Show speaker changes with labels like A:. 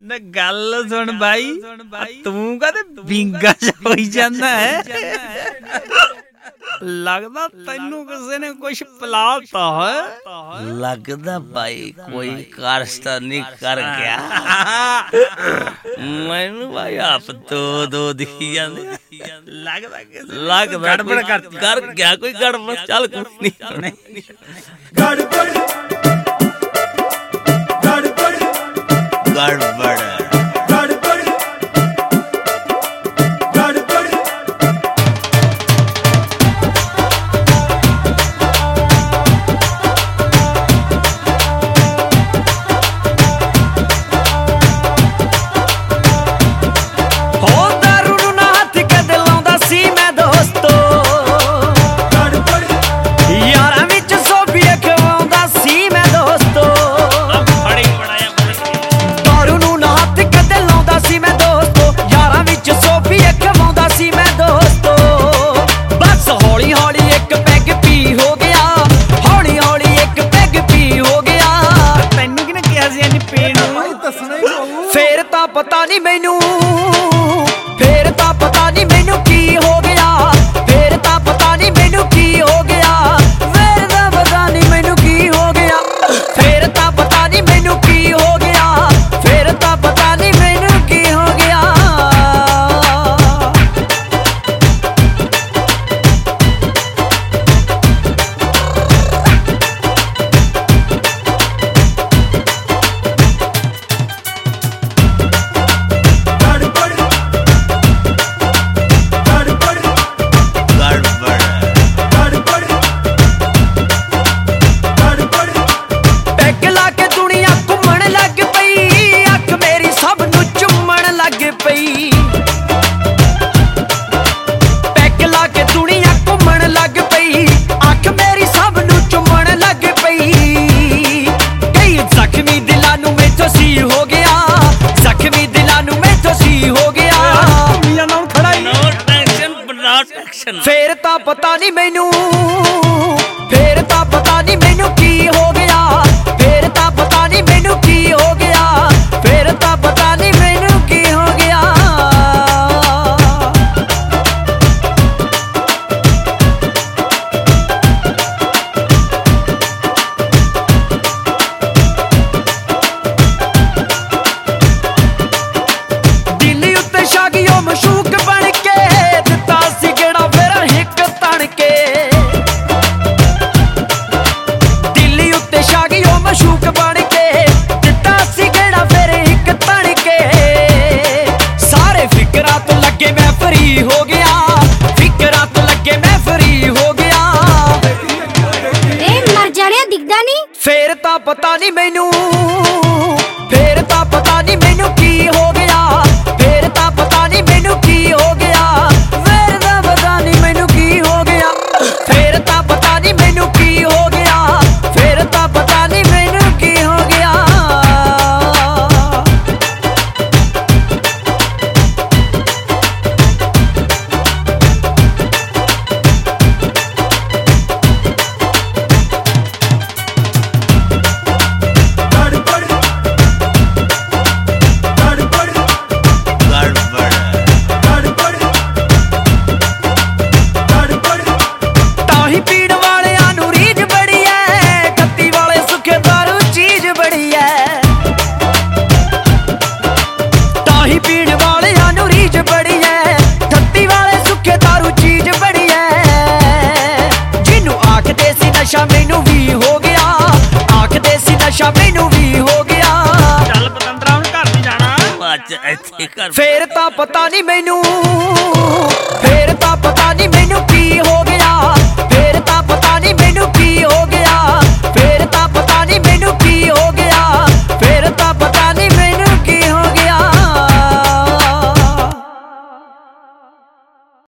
A: ਨਾ ਗੱਲ ਸੁਣ ਬਾਈ, ਤੂੰ ਕਦੇ ਵਿੰਗਾ ਹੋਈ ਜਾਂਦਾ ਹੈ। ਲੱਗਦਾ ਤੈਨੂੰ ਕਿਸੇ ਨੇ ਕੁਛ ਪਿਲਾਤਾ ਹੈ।
B: ਲੱਗਦਾ ਬਾਈ ਕੋਈ ਕਾਰਸਤਾ ਨਹੀਂ ਕਰ ਗਿਆ। ਮੈਨੂੰ ਬਾਈ ਆਪ ਦੋ ਦਿਖੀ ਜਾਂਦੇ। ਲੱਗਦਾ ਗੜਬੜ ਕਰ ਗਿਆ ਕੋਈ ਗੜਬੜ। ਚੱਲ ਕੋਈ ਨਹੀਂ ਗੜਬੜ
C: ਫੇਰ ਤਾਂ ਪਤਾ ਨੀ ਮੈਨੂੰ, ਫੇਰ ਤਾਂ ਪਤਾ ਨੀ ਮੈਨੂੰ ਕੀ ਹੋ ਗਿਆ। ਫੇਰ ਤਾਂ ਪਤਾ ਨੀ ਮੈਨੂੰ ਕੀ ਹੋ ਗਿਆ। ਫੇਰ ਤਾਂ ਪਤਾ ਨੀ ਮੈਨੂੰ ਕੀ ਹੋ ਗਿਆ। ਫੇਰ ਤਾਂ ਪਤਾ ਨੀ ਮੈਨੂੰ ਕੀ ਹੋ ਗਿਆ। ਫੇਰ ਤਾਂ ਪਤਾ ਨੀ ਮੈਨੂੰ ਕੀ ਹੋ ਗਿਆ। ਫੇਰ ਤਾਂ ਪਤਾ ਨੀ ਮੈਨੂੰ, ਫੇਰ ਤਾਂ ਪਤਾ ਨੀ ਮੈਨੂੰ ਕੀ ਹੋ ਗਿਆ। ਫੇਰ ਤਾਂ ਪਤਾ ਨੀ ਮੈਨੂੰ ਕੀ ਹੋ ਗਿਆ। ਫੇਰ ਤਾਂ ਪਤਾ ਨੀ ਮੈਨੂੰ ਕੀ ਹੋ ਗਿਆ। ਦਿੱਲੀ ਉੱਤੇ ਛਾ ਗਈ ਉਹ ਮਸ਼ੂਕ ਬਣ ਕੇ। ਦਿੱਤਾ ਸੀ ਗੇੜਾ ਫਿਰ ਹਿੱਕ ਤਣ ਕੇ। ਦਿੱਲੀ ਉੱਤੇ ਛਾ ਗਈ ਉਹ ਮਸ਼ੂਕ ਬਣ ਕੇ। ਦਿੱਤਾ ਸੀ ਗੇੜਾ ਫਿਰ ਹਿੱਕ ਤਣ ਕੇ। ਸਾਰੇ ਫਿਕਰਾਂ ਤੋਂ ਲੱਗੇ ਮੈਂ ਫਰੀ ਹੋ ਗਿਆ। ਫਿਕਰਾਂ ਤੋਂ ਲੱਗੇ ਮੈਂ ਫਰੀ ਹੋ ਗਿਆ।
D: ਮਰ ਜਾਣਿਆ ਦਿਖਦਾ ਨੀ।
C: ਫੇਰ ਤਾਂ ਪਤਾ ਨੀ ਮੈਨੂੰ, ਫੇਰ ਤਾਂ ਪਤਾ ਨੀ ਮੈਨੂੰ ਕੀ ਹੋ ਗਿਆ। ਫੇਰ ਤਾਂ ਪਤਾ ਨੀ ਮੈਨੂੰ ਕੀ ਹੋ ਗਿਆ। ਫੇਰ ਤਾਂ ਪਤਾ ਨੀ ਮੈਨੂੰ ਕੀ ਹੋ ਗਿਆ। ਫੇਰ ਤਾਂ ਪਤਾ ਨੀ ਮੈਨੂੰ ਕੀ ਹੋ ਗਿਆ। ਫੇਰ ਤਾਂ ਪਤਾ ਨੀ ਮੈਨੂੰ ਕੀ ਹੋ ਗਿਆ। ਮੈਨੂੰ ਵੀ ਹੋ ਗਿਆ। ਆਖਦੇ ਸੀ ਨਸ਼ਾ ਮੈਨੂੰ ਵੀ ਹੋ ਗਿਆ।
A: ਚੱਲ ਪਤੰਦਰਾ ਹੁਣ ਘਰ ਨਹੀਂ ਜਾਣਾ।
B: ਅੱਜ ਇੱਥੇ ਘਰ।
C: ਫੇਰ ਤਾਂ ਪਤਾ ਨੀ ਮੈਨੂੰ, ਫੇਰ ਤਾਂ ਪਤਾ ਨੀ ਮੈਨੂੰ ਕੀ ਹੋ ਗਿਆ।